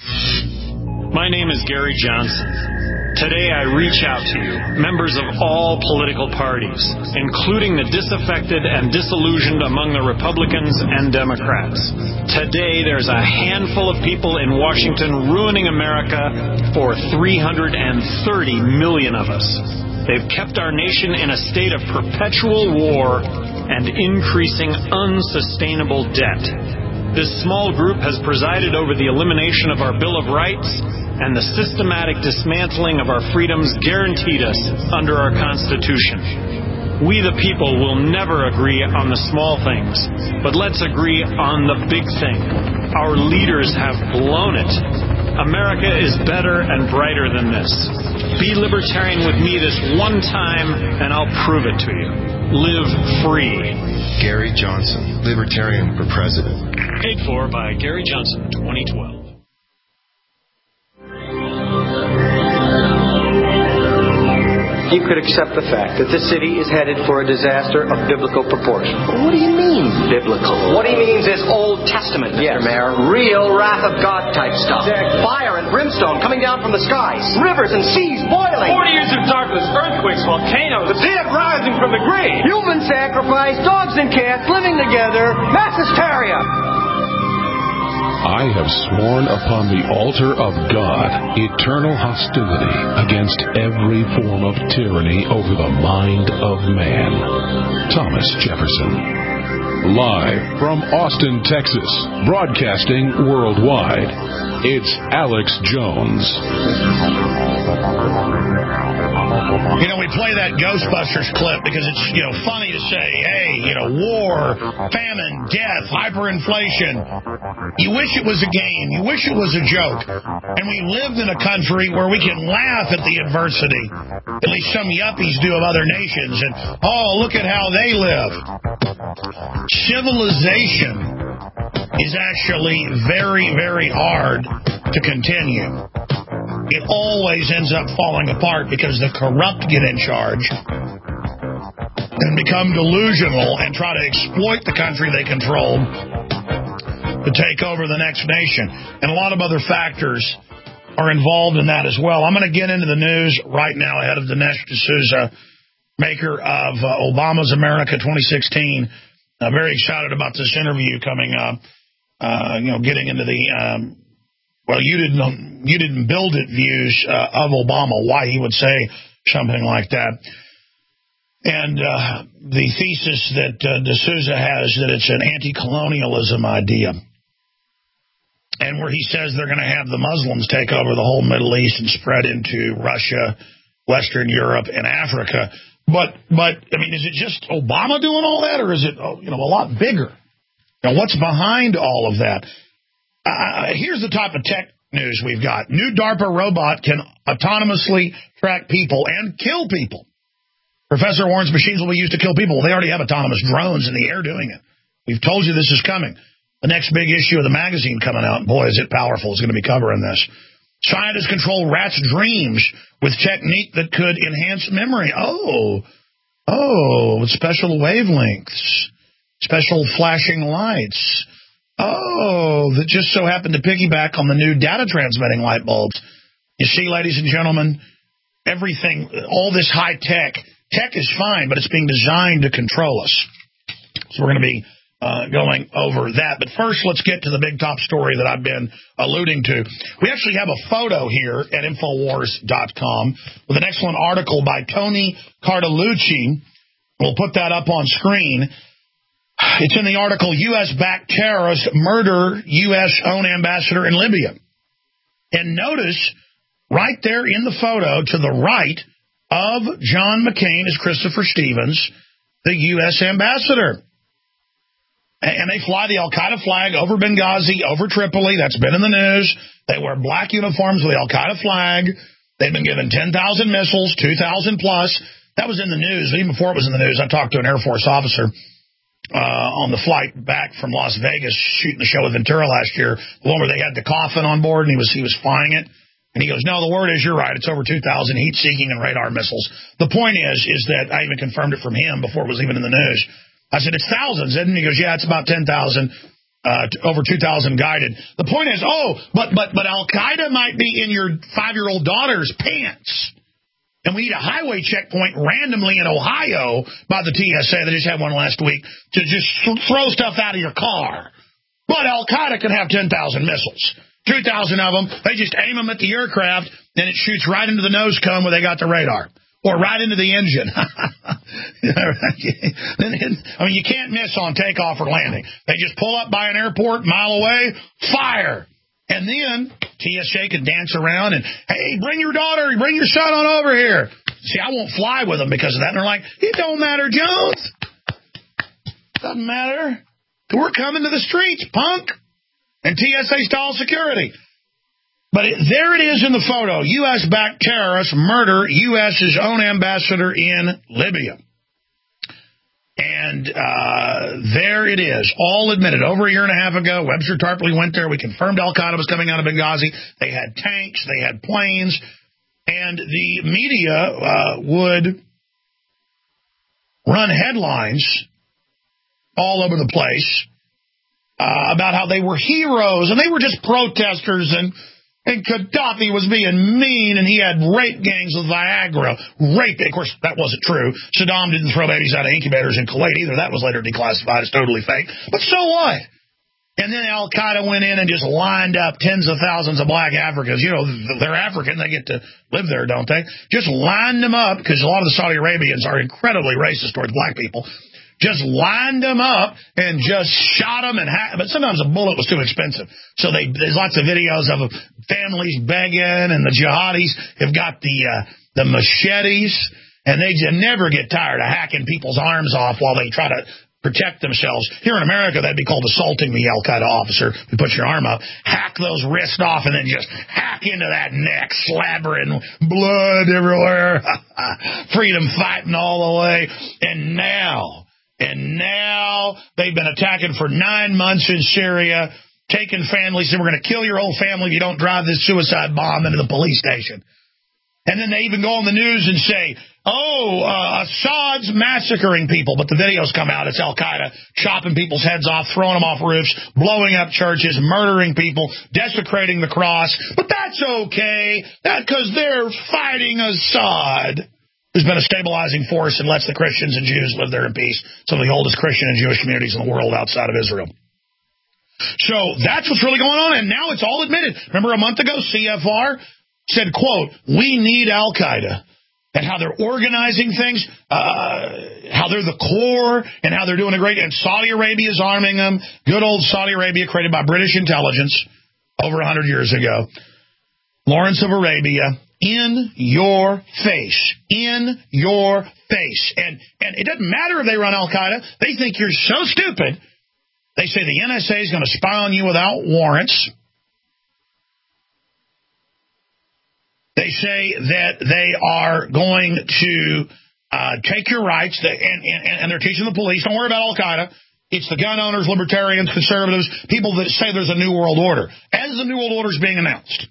My name is Gary Johnson. Today I reach out to you, members of all political parties, including the disaffected and disillusioned among the Republicans and Democrats. Today there's a handful of people in Washington ruining America for 330 million of us. They've kept our nation in a state of perpetual war and increasing unsustainable debt. This small group has presided over the elimination of our Bill of Rights and the systematic dismantling of our freedoms guaranteed us under our Constitution. We the people will never agree on the small things, but let's agree on the big thing. Our leaders have blown it. America is better and brighter than this. Be libertarian with me this one time, and I'll prove it to you. Live free. Gary Johnson, Libertarian for President. Paid for by Gary Johnson, 2012. You could accept the fact that this city is headed for a disaster of biblical proportion. What do you mean, biblical? What he means is Old Testament, Mr. Mayor. Real wrath of God type stuff. Exactly. Fire and brimstone coming down from the skies. Rivers and seas boiling. 40 years of darkness, earthquakes, volcanoes, the dead rising from the grave. Human sacrifice, dogs and cats living together, mass hysteria. I have sworn upon the altar of God eternal hostility against every form of tyranny over the mind of man. Thomas Jefferson. Live from Austin, Texas, broadcasting worldwide, it's Alex Jones. You know, we play that Ghostbusters clip because it's, funny to say, hey, war, famine, death, hyperinflation. You wish it was a game. You wish it was a joke. And we lived in a country where we can laugh at the adversity. At least some yuppies do of other nations. And, oh, look at how they live. Civilization is actually very, very hard to continue. It always ends up falling apart because the corrupt get in charge and become delusional and try to exploit the country they control to take over the next nation. And a lot of other factors are involved in that as well. I'm going to get into the news right now ahead of Dinesh D'Souza, maker of Obama's America 2016. I'm very excited about this interview coming up. Getting into the you didn't build it views of Obama, why he would say something like that. And the thesis that D'Souza has, that it's an anti-colonialism idea. And where he says they're going to have the Muslims take over the whole Middle East and spread into Russia, Western Europe, and Africa. But I mean, is it just Obama doing all that, or is it a lot bigger? Now, what's behind all of that? Here's the type of tech news we've got. New DARPA robot can autonomously track people and kill people. Professor warns machines will be used to kill people. Well, they already have autonomous drones in the air doing it. We've told you this is coming. The next big issue of the magazine coming out, boy, is it powerful. It's going to be covering this. Scientists control rats' dreams with technique that could enhance memory. With special wavelengths, special flashing lights. That just so happened to piggyback on the new data transmitting light bulbs. You see, ladies and gentlemen, everything, all this high tech is fine, but it's being designed to control us. So we're going to be going over that. But first, let's get to the big top story that I've been alluding to. We actually have a photo here at Infowars.com with an excellent article by Tony Cartalucci. We'll put that up on screen. It's in the article, U.S.-backed terrorists murder U.S.-owned ambassador in Libya. And notice, right there in the photo to the right of John McCain is Christopher Stevens, the U.S. ambassador. And they fly the al-Qaeda flag over Benghazi, over Tripoli. That's been in the news. They wear black uniforms with the al-Qaeda flag. They've been given 10,000 missiles, 2,000 plus. That was in the news. Even before it was in the news, I talked to an Air Force officer on the flight back from Las Vegas shooting the show with Ventura last year, the one where they had the coffin on board and he was flying it. And he goes, no, the word is, you're right, it's over 2,000 heat-seeking and radar missiles. The point is that I even confirmed it from him before it was even in the news. I said, it's thousands, isn't it? He goes, yeah, it's about 10,000, over 2,000 guided. The point is, but Al-Qaeda might be in your 5-year-old daughter's pants. And we need a highway checkpoint randomly in Ohio by the TSA. They just had one last week to just throw stuff out of your car. But Al-Qaeda can have 10,000 missiles. 2,000 of them, they just aim them at the aircraft, and it shoots right into the nose cone where they got the radar. Or right into the engine. I mean, you can't miss on takeoff or landing. They just pull up by an airport, mile away, fire. And then TSA can dance around and, hey, bring your daughter, bring your son on over here. See, I won't fly with them because of that. And they're like, it don't matter, Jones. Doesn't matter. We're coming to the streets, punk. And TSA-style security. But there it is in the photo. U.S.-backed terrorists murder U.S.'s own ambassador in Libya. And there it is, all admitted. Over a year and a half ago, Webster Tarpley went there. We confirmed Al-Qaeda was coming out of Benghazi. They had tanks. They had planes. And the media would run headlines all over the place about how they were heroes, and they were just protesters, and Gaddafi was being mean, and he had rape gangs with Viagra. Rape, of course, that wasn't true. Saddam didn't throw babies out of incubators in Kuwait either. That was later declassified as totally fake. But so what? And then Al-Qaeda went in and just lined up tens of thousands of black Africans. You know, they're African. They get to live there, don't they? Just lined them up, because a lot of the Saudi Arabians are incredibly racist towards black people. Just lined them up and just shot them, but sometimes a bullet was too expensive. So there's lots of videos of families begging, and the jihadis have got the machetes, and they just never get tired of hacking people's arms off while they try to protect themselves. Here in America, that'd be called assaulting the Al-Qaeda officer who puts your arm up. Hack those wrists off and then just hack into that neck, slabbering blood everywhere. Freedom fighting all the way. And now they've been attacking for 9 months in Syria, taking families, and we're going to kill your whole family if you don't drive this suicide bomb into the police station. And then they even go on the news and say, Assad's massacring people. But the videos come out. It's Al-Qaeda chopping people's heads off, throwing them off roofs, blowing up churches, murdering people, desecrating the cross. But that's okay. That's because they're fighting Assad, who's been a stabilizing force and lets the Christians and Jews live there in peace. Some of the oldest Christian and Jewish communities in the world outside of Israel. So that's what's really going on, and now it's all admitted. Remember a month ago, CFR said, quote, we need Al-Qaeda. and how they're organizing things, how they're the core, and how they're doing a great. And Saudi Arabia is arming them. Good old Saudi Arabia, created by British intelligence over 100 years ago. Lawrence of Arabia, in your face. In your face. And it doesn't matter if they run Al-Qaeda. They think you're so stupid. They say the NSA is going to spy on you without warrants. They say that they are going to take your rights, and they're teaching the police, don't worry about Al-Qaeda. It's the gun owners, libertarians, conservatives, people that say there's a new world order. As the new world order is being announced.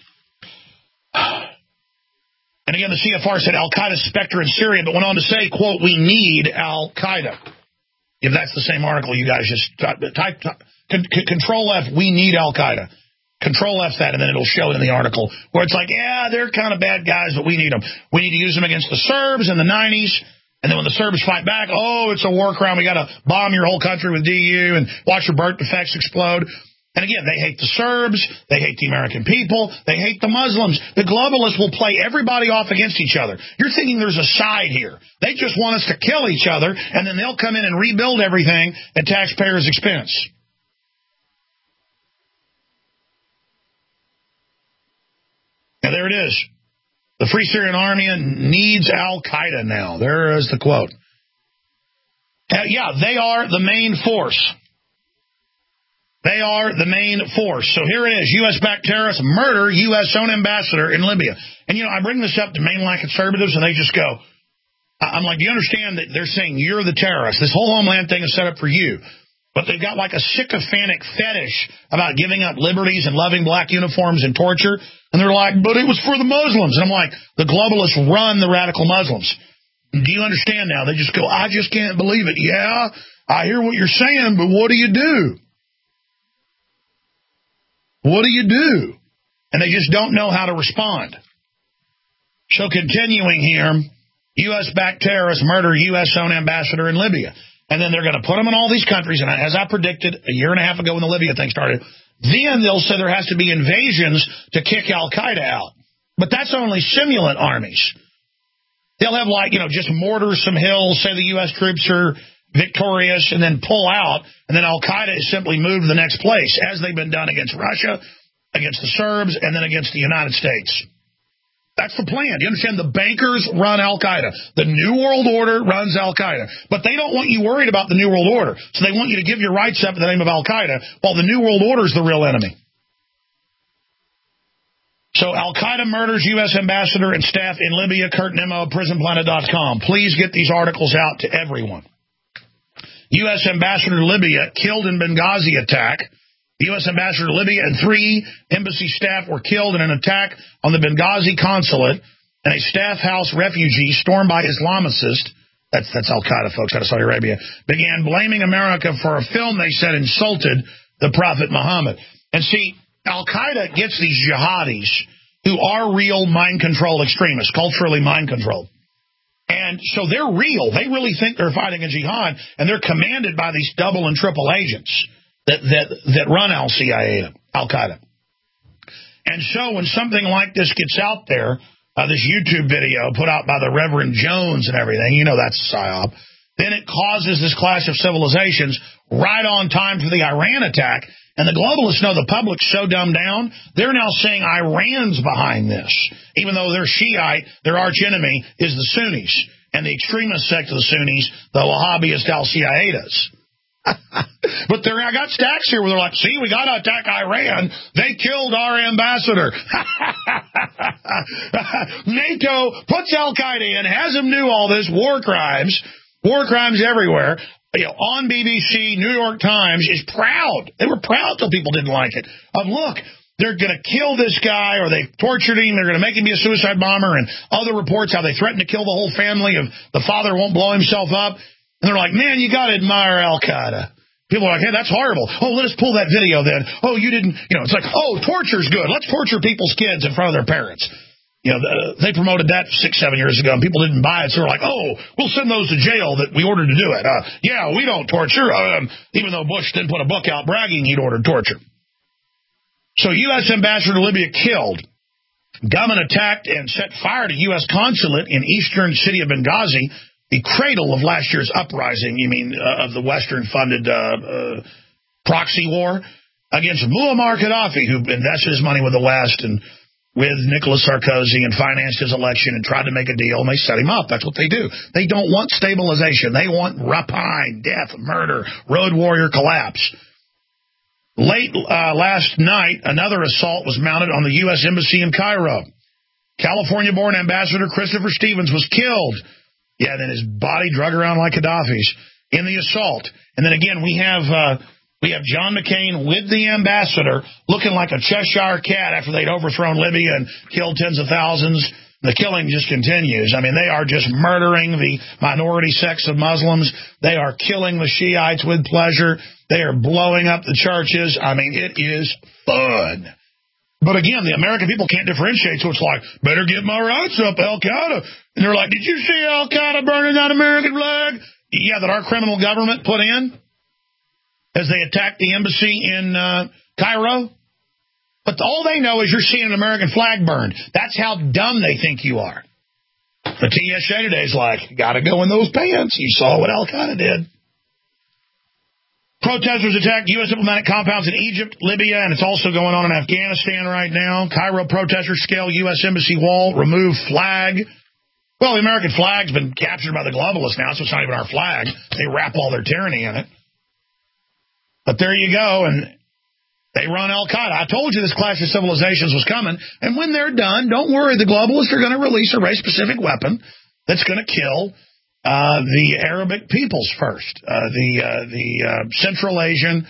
And again, the CFR said Al-Qaeda's specter in Syria, but went on to say, quote, we need Al-Qaeda. If that's the same article, you guys just type Control F, we need Al-Qaeda. Control F that, and then it'll show it in the article, where it's like, yeah, they're kind of bad guys, but we need them. We need to use them against the Serbs in the 90s, and then when the Serbs fight back, oh, it's a war crime. We got to bomb your whole country with DU and watch your birth defects explode. And again, they hate the Serbs, they hate the American people, they hate the Muslims. The globalists will play everybody off against each other. You're thinking there's a side here. They just want us to kill each other, and then they'll come in and rebuild everything at taxpayers' expense. Now, there it is. The Free Syrian Army needs Al-Qaeda now. There is the quote. Yeah, they are the main force. They are the main force. So here it is. U.S.-backed terrorists murder U.S. own ambassador in Libya. And, I bring this up to mainline conservatives, and they just go, I'm like, do you understand that they're saying you're the terrorist? This whole Homeland thing is set up for you. But they've got like a sycophantic fetish about giving up liberties and loving black uniforms and torture. And they're like, but it was for the Muslims. And I'm like, the globalists run the radical Muslims. Do you understand now? They just go, I just can't believe it. Yeah, I hear what you're saying, but what do you do? What do you do? And they just don't know how to respond. So continuing here, U.S.-backed terrorists murder U.S. own ambassador in Libya. And then they're going to put them in all these countries. And as I predicted a year and a half ago when the Libya thing started, then they'll say there has to be invasions to kick Al-Qaeda out. But that's only simulant armies. They'll have just mortar some hills, say the U.S. troops are victorious, and then pull out. And then Al-Qaeda is simply moved to the next place, as they've been done against Russia, against the Serbs, and then against the United States. That's the plan. Do you understand? The bankers run Al-Qaeda. The New World Order runs Al-Qaeda. But they don't want you worried about the New World Order. So they want you to give your rights up in the name of Al-Qaeda, while the New World Order is the real enemy. So Al-Qaeda murders U.S. ambassador and staff in Libya. Kurt Nimmo of PrisonPlanet.com. Please get these articles out to everyone. U.S. ambassador to Libya killed in Benghazi attack. The U.S. ambassador to Libya and 3 embassy staff were killed in an attack on the Benghazi consulate, and a staff house refugee stormed by Islamicists, that's Al-Qaeda, folks, out of Saudi Arabia, began blaming America for a film they said insulted the Prophet Muhammad. And see, Al-Qaeda gets these jihadis who are real mind-controlled extremists, culturally mind-controlled. And so they're real. They really think they're fighting a jihad, and they're commanded by these double and triple agents that run Al-Qaeda. And so when something like this gets out there, this YouTube video put out by the Reverend Jones and everything, that's a psyop, then it causes this clash of civilizations right on time for the Iran attack. And the globalists know the public's so dumbed down, they're now saying Iran's behind this. Even though they're Shiite, their arch enemy is the Sunnis. And the extremist sect of the Sunnis, the Wahhabist al-Qaedas. But I got stacks here where they're like, see, we got to attack Iran. They killed our ambassador. NATO puts Al-Qaeda in, has them do all this, war crimes everywhere. On BBC, New York Times is proud. They were proud till people didn't like it. Look, they're going to kill this guy, or they tortured him. They're going to make him be a suicide bomber, and other reports how they threatened to kill the whole family if the father won't blow himself up. And they're like, man, you got to admire Al-Qaeda. People are like, hey, that's horrible. Oh, let us pull that video then. Oh, you didn't, it's like, oh, torture's good. Let's torture people's kids in front of their parents. They promoted that 6-7 years ago, and people didn't buy it. So they're like, oh, we'll send those to jail that we ordered to do it. Yeah, we don't torture, even though Bush didn't put a book out bragging he'd ordered torture. So U.S. ambassador to Libya killed. Gunmen attacked and set fire to U.S. consulate in eastern city of Benghazi, the cradle of last year's uprising, of the Western-funded proxy war against Muammar Gaddafi, who invested his money with the West and with Nicolas Sarkozy and financed his election and tried to make a deal, and they set him up. That's what they do. They don't want stabilization. They want rapine, death, murder, road warrior collapse. Late last night, another assault was mounted on the U.S. Embassy in Cairo. California-born Ambassador Christopher Stevens was killed. Yeah, then his body drug around like Gaddafi's in the assault. And then again, we have John McCain with the ambassador looking like a Cheshire cat after they'd overthrown Libya and killed tens of thousands. The killing just continues. They are just murdering the minority sects of Muslims. They are killing the Shiites with pleasure. They are blowing up the churches. It is fun. But again, the American people can't differentiate, so it's like, better get my rights up, Al-Qaeda. And they're like, did you see Al-Qaeda burning that American flag? Yeah, that our criminal government put in as they attacked the embassy in Cairo. But all they know is you're seeing an American flag burned. That's how dumb they think you are. The TSA today is like, got to go in those pants. You saw what Al-Qaeda did. Protesters attacked U.S. diplomatic compounds in Egypt, Libya, and it's also going on in Afghanistan right now. Cairo protesters scale U.S. embassy wall, remove flag. Well, the American flag's been captured by the globalists now, so it's not even our flag. They wrap all their tyranny in it. But there you go, and they run Al-Qaeda. I told you this clash of civilizations was coming, and when they're done, don't worry, the globalists are going to release a race-specific weapon that's going to kill the Arabic peoples first, the Central Asian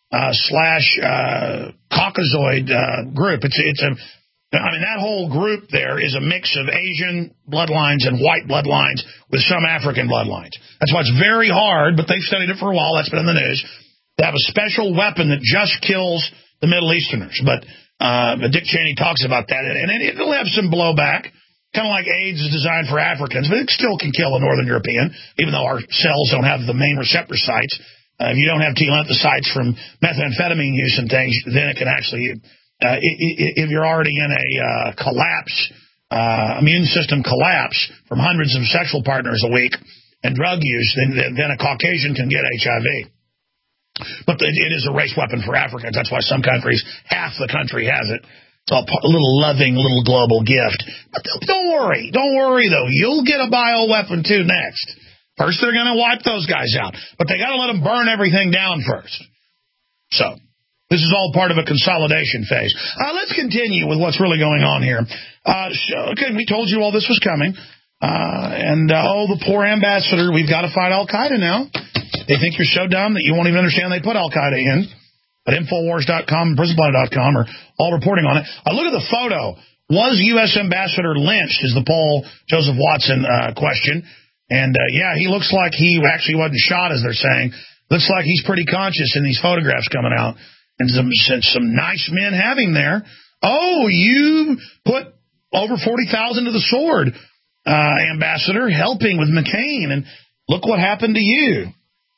/ Caucasoid group. That whole group there is a mix of Asian bloodlines and white bloodlines with some African bloodlines. That's why it's very hard, but they've studied it for a while. That's been in the news. They have a special weapon that just kills the Middle Easterners. But Dick Cheney talks about that, and it'll have some blowback. Kind of like AIDS is designed for Africans, but it still can kill a Northern European, even though our cells don't have the main receptor sites. If you don't have T lymphocytes from methamphetamine use and things, then it can actually, if you're already in a immune system collapse from hundreds of sexual partners a week and drug use, then a Caucasian can get HIV. But it is a race weapon for Africans. That's why some countries, half the country has it. It's a little loving, little global gift. But don't worry. Don't worry, though. You'll get a bioweapon, too, next. First, they're going to wipe those guys out. But they got to let them burn everything down first. So, this is all part of a consolidation phase. Let's continue with what's really going on here. Okay, we told you all this was coming. The poor ambassador. We've got to fight Al-Qaeda now. They think you're so dumb that you won't even understand they put Al-Qaeda in. But Infowars.com and PrisonPlanet.com are all reporting on it. Look at the photo. Was U.S. Ambassador lynched is the Paul Joseph Watson question. And, he looks like he actually wasn't shot, as they're saying. Looks like he's pretty conscious in these photographs coming out. And some nice men having there. Oh, you put over 40,000 to the sword, Ambassador, helping with McCain. And look what happened to you.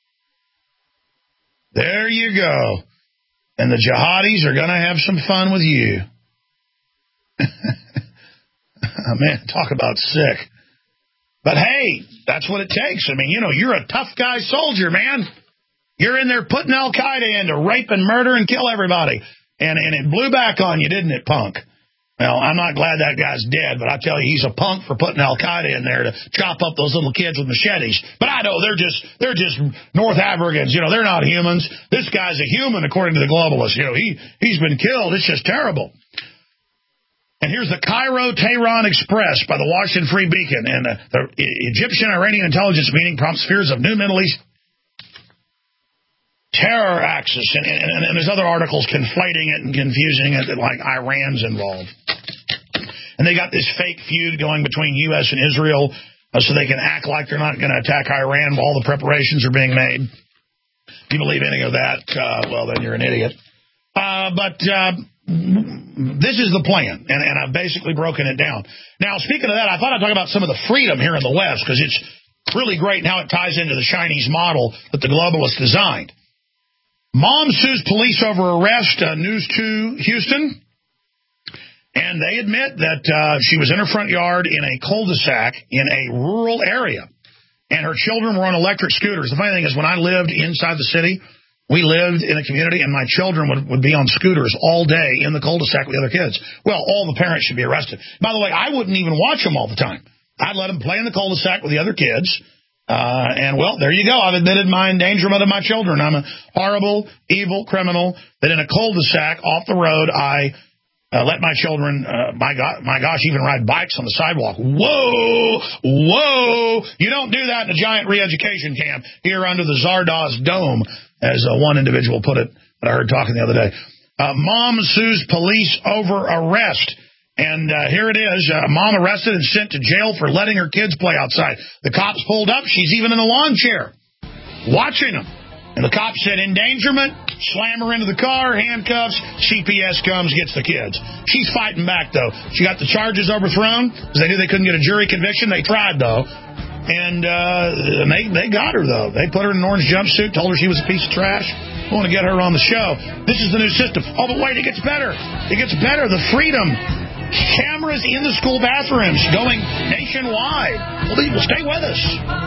There you go. And the jihadis are going to have some fun with you. Man, talk about sick. But hey, that's what it takes. You're a tough guy soldier, man. You're in there putting Al-Qaeda in to rape and murder and kill everybody. And it blew back on you, didn't it, punk? Well, I'm not glad that guy's dead, but I tell you, he's a punk for putting Al-Qaeda in there to chop up those little kids with machetes. But I know they're just North Africans. They're not humans. This guy's a human, according to the globalists. He's been killed. It's just terrible. And here's the Cairo-Tehran Express by the Washington Free Beacon. And the Egyptian-Iranian intelligence meeting prompts fears of new Middle East terror axis. And there's other articles conflating it and confusing it that, like, Iran's involved. And they got this fake feud going between U.S. and Israel so they can act like they're not going to attack Iran while all the preparations are being made. If you believe any of that, well, then you're an idiot. But this is the plan, and I've basically broken it down. Now, speaking of that, I thought I'd talk about some of the freedom here in the West, because it's really great and how it ties into the Chinese model that the globalists designed. Mom sues police over arrest, News 2 Houston. And they admit that she was in her front yard in a cul-de-sac in a rural area, and her children were on electric scooters. The funny thing is, when I lived inside the city, we lived in a community, and my children would be on scooters all day in the cul-de-sac with the other kids. Well, all the parents should be arrested. By the way, I wouldn't even watch them all the time. I'd let them play in the cul-de-sac with the other kids. And, well, there you go. I've admitted my endangerment of my children. I'm a horrible, evil criminal that in a cul-de-sac off the road, I let my children, my gosh, even ride bikes on the sidewalk. Whoa! You don't do that in a giant re-education camp here under the Zardoz Dome, as one individual put it that I heard talking the other day. Mom sues police over arrest. And here it is, mom arrested and sent to jail for letting her kids play outside. The cops pulled up. She's even in the lawn chair watching them. And the cops said endangerment, slam her into the car, handcuffs, CPS comes, gets the kids. She's fighting back, though. She got the charges overthrown because they knew they couldn't get a jury conviction. They tried, though. And they got her, though. They put her in an orange jumpsuit, told her she was a piece of trash. I want to get her on the show. This is the new system. Oh, but wait, it gets better. It gets better. The freedom. Cameras in the school bathrooms going nationwide. Well, stay with us.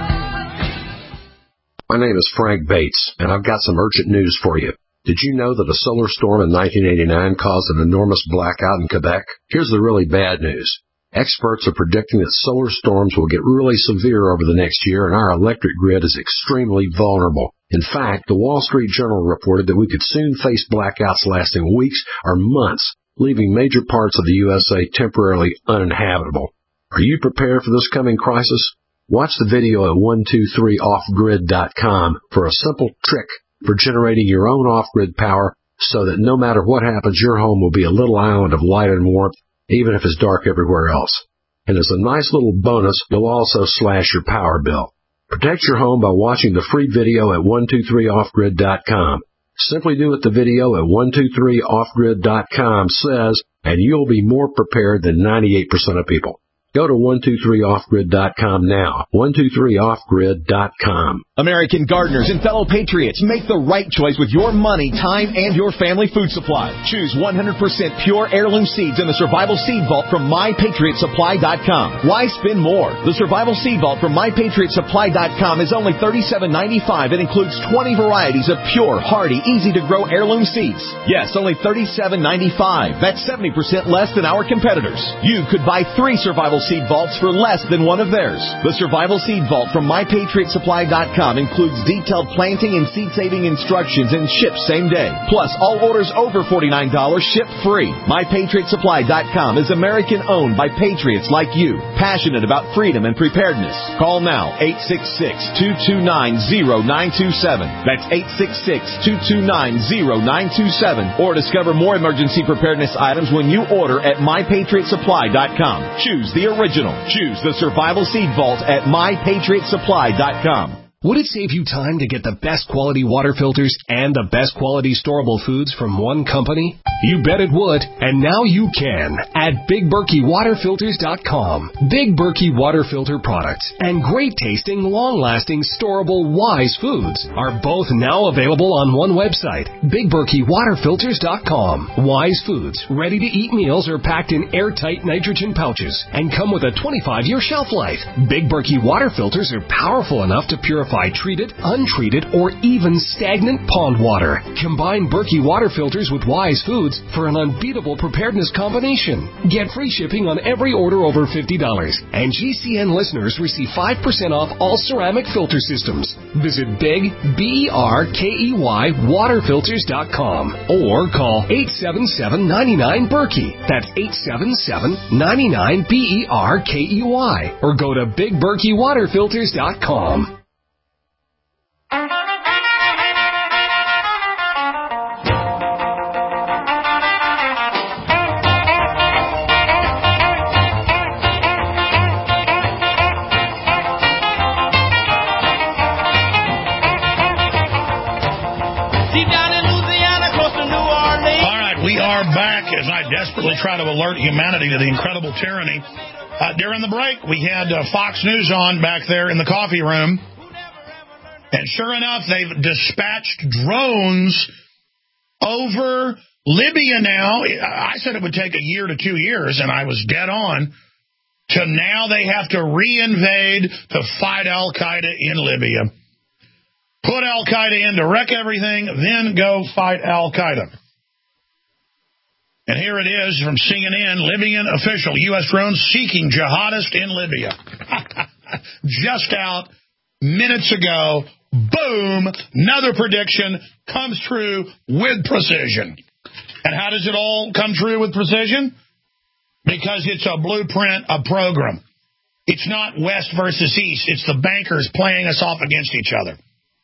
My name is Frank Bates, and I've got some urgent news for you. Did you know that a solar storm in 1989 caused an enormous blackout in Quebec? Here's the really bad news. Experts are predicting that solar storms will get really severe over the next year, and our electric grid is extremely vulnerable. In fact, the Wall Street Journal reported that we could soon face blackouts lasting weeks or months, leaving major parts of the USA temporarily uninhabitable. Are you prepared for this coming crisis? Watch the video at 123offgrid.com for a simple trick for generating your own off-grid power so that no matter what happens, your home will be a little island of light and warmth, even if it's dark everywhere else. And as a nice little bonus, you'll also slash your power bill. Protect your home by watching the free video at 123offgrid.com. Simply do what the video at 123offgrid.com says, and you'll be more prepared than 98% of people. Go to 123offgrid.com now. 123offgrid.com. American gardeners and fellow patriots, make the right choice with your money, time, and your family food supply. Choose 100% pure heirloom seeds in the Survival Seed Vault from MyPatriotSupply.com. Why spend more? The Survival Seed Vault from MyPatriotSupply.com is only $37.95 and includes 20 varieties of pure, hardy, easy-to-grow heirloom seeds. Yes, only $37.95. That's 70% less than our competitors. You could buy 3 Survival Seed Vaults for less than one of theirs. The Survival Seed Vault from MyPatriotSupply.com includes detailed planting and seed-saving instructions and ships same day. Plus, all orders over $49 ship free. MyPatriotSupply.com is American-owned by patriots like you, passionate about freedom and preparedness. Call now, 866-229-0927. That's 866-229-0927. Or discover more emergency preparedness items when you order at MyPatriotSupply.com. Choose the original. Choose the Survival Seed Vault at MyPatriotSupply.com. Would it save you time to get the best quality water filters and the best quality storable foods from one company? You bet it would, and now you can at BigBerkeyWaterFilters.com. Big Berkey water filter products and great tasting, long-lasting, storable Wise foods are both now available on one website, BigBerkeyWaterFilters.com. Wise foods, ready-to-eat meals are packed in airtight nitrogen pouches and come with a 25-year shelf life. Big Berkey water filters are powerful enough to purify treated, untreated, or even stagnant pond water. Combine Berkey water filters with Wise foods for an unbeatable preparedness combination. Get free shipping on every order over $50. And GCN listeners receive 5% off all ceramic filter systems. Visit Big, BERKEY, waterfilters.com or call 877-99-BERKEY. That's 877-99-BERKEY. Or go to BigBerkeyWaterFilters.com. Desperately try to alert humanity to the incredible tyranny. During the break, we had Fox News on back there in the coffee room. And sure enough, they've dispatched drones over Libya now, I said it would take a year to 2 years, and I was dead on, to now they have to reinvade to fight Al-Qaeda in Libya. Put Al-Qaeda in to wreck everything, then go fight Al-Qaeda. And here it is from CNN, Libyan official, U.S. drones seeking jihadist in Libya. Just out minutes ago, boom, another prediction comes true with precision. And how does it all come true with precision? Because it's a blueprint, a program. It's not West versus East. It's the bankers playing us off against each other.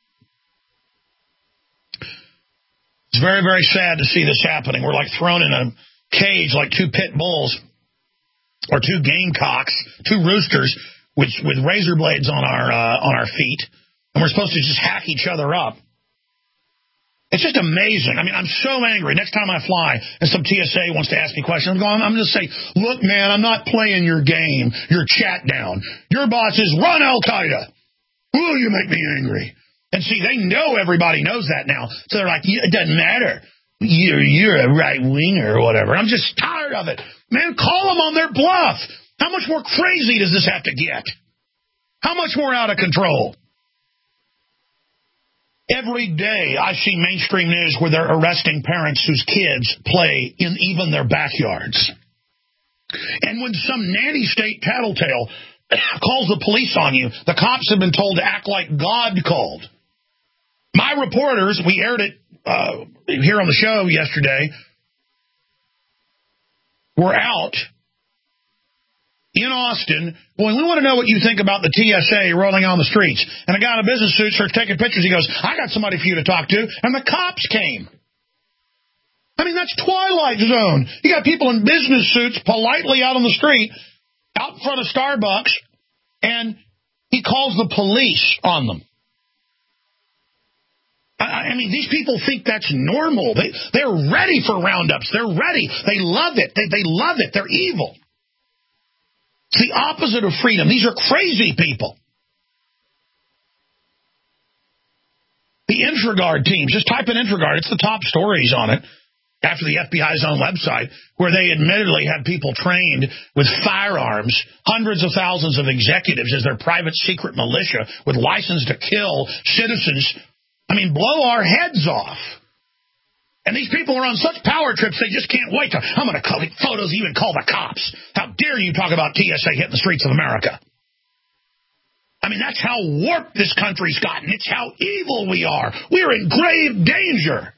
It's very, very sad to see this happening. We're like thrown in a cage like two pit bulls or two gamecocks, two roosters with razor blades on our feet, and we're supposed to just hack each other up. It's just amazing. I mean, I'm so angry. Next time I fly and some TSA wants to ask me questions, I'm just say, look, man, I'm not playing your game, your chat down. Your boss is run Al-Qaeda. Ooh, you make me angry. And see, they know everybody knows that now. So they're like, it doesn't matter. You're a right-winger or whatever. I'm just tired of it. Man, call them on their bluff. How much more crazy does this have to get? How much more out of control? Every day I see mainstream news where they're arresting parents whose kids play in even their backyards. And when some nanny state tattletale calls the police on you, the cops have been told to act like God called. My reporters, we aired it here on the show yesterday, were out in Austin. Boy, we want to know what you think about the TSA rolling on the streets. And a guy in a business suit starts taking pictures. He goes, I got somebody for you to talk to. And the cops came. I mean, that's Twilight Zone. You got people in business suits politely out on the street, out in front of Starbucks, and he calls the police on them. I mean, these people think that's normal. They're ready for roundups. They're ready. They love it. They love it. They're evil. It's the opposite of freedom. These are crazy people. The InfraGard team, just type in InfraGard. It's the top stories on it after the FBI's own website, where they admittedly had people trained with firearms, hundreds of thousands of executives as their private secret militia with license to kill citizens. I mean, blow our heads off. And these people are on such power trips, they just can't wait to, I'm going to call photos, even call the cops. How dare you talk about TSA hitting the streets of America? I mean, that's how warped this country's gotten. It's how evil we are. We're in grave danger.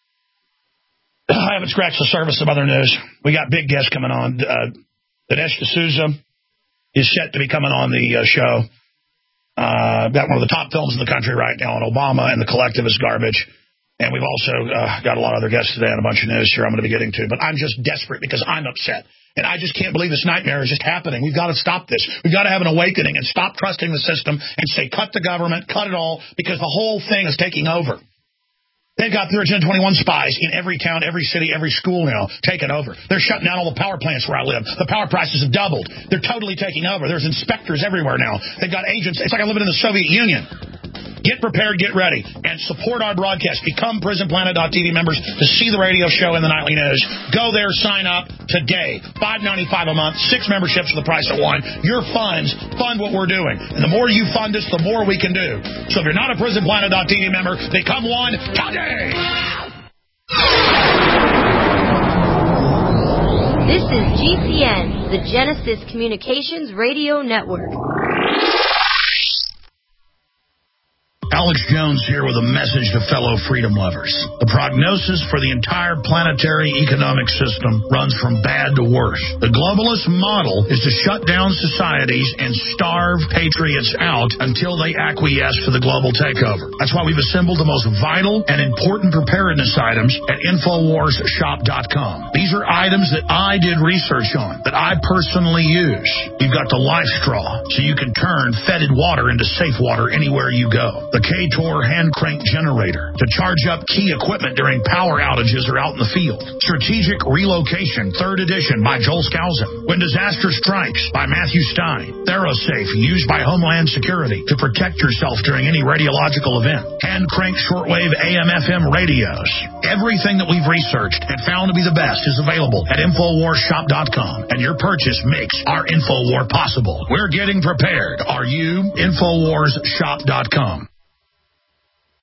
I haven't scratched the surface of other news. We got big guests coming on. Dinesh D'Souza is set to be coming on the show. Got one of the top films in the country right now on Obama, and The Collective is garbage. And we've also got a lot of other guests today and a bunch of news here I'm going to be getting to. But I'm just desperate because I'm upset. And I just can't believe this nightmare is just happening. We've got to stop this. We've got to have an awakening and stop trusting the system and say, cut the government, cut it all, because the whole thing is taking over. They've got 321 spies in every town, every city, every school now taking over. They're shutting down all the power plants where I live. The power prices have doubled. They're totally taking over. There's inspectors everywhere now. They've got agents. It's like I'm living in the Soviet Union. Get prepared, get ready, and support our broadcast. Become PrisonPlanet.tv members to see the radio show and the nightly news. Go there, sign up today. $5.95 a month, 6 memberships for the price of 1. Your funds fund what we're doing. And the more you fund us, the more we can do. So if you're not a PrisonPlanet.tv member, become one today. This is GCN, the Genesis Communications Radio Network. Alex Jones here with a message to fellow freedom lovers. The prognosis for the entire planetary economic system runs from bad to worse. The globalist model is to shut down societies and starve patriots out until they acquiesce to the global takeover. That's why we've assembled the most vital and important preparedness items at InfoWarsShop.com. These are items that I did research on, that I personally use. You've got the Life Straw, so you can turn fetid water into safe water anywhere you go. The K-Tor hand crank generator to charge up key equipment during power outages or out in the field. Strategic Relocation, 3rd edition by Joel Skousen. When Disaster Strikes by Matthew Stein. ThyroSafe, used by Homeland Security to protect yourself during any radiological event. Hand crank shortwave AM/FM radios. Everything that we've researched and found to be the best is available at InfoWarsShop.com, and your purchase makes our InfoWar possible. We're getting prepared. Are you? InfoWarsShop.com.